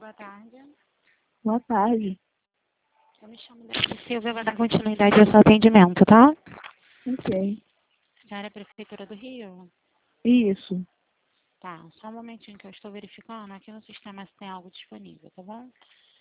Boa tarde. Boa tarde. Eu me chamo Dani Silvia, vou dar continuidade ao seu atendimento, tá? Ok. A senhora é Prefeitura do Rio? Isso. Tá, só um momentinho que eu estou verificando aqui no sistema se tem algo disponível, tá bom?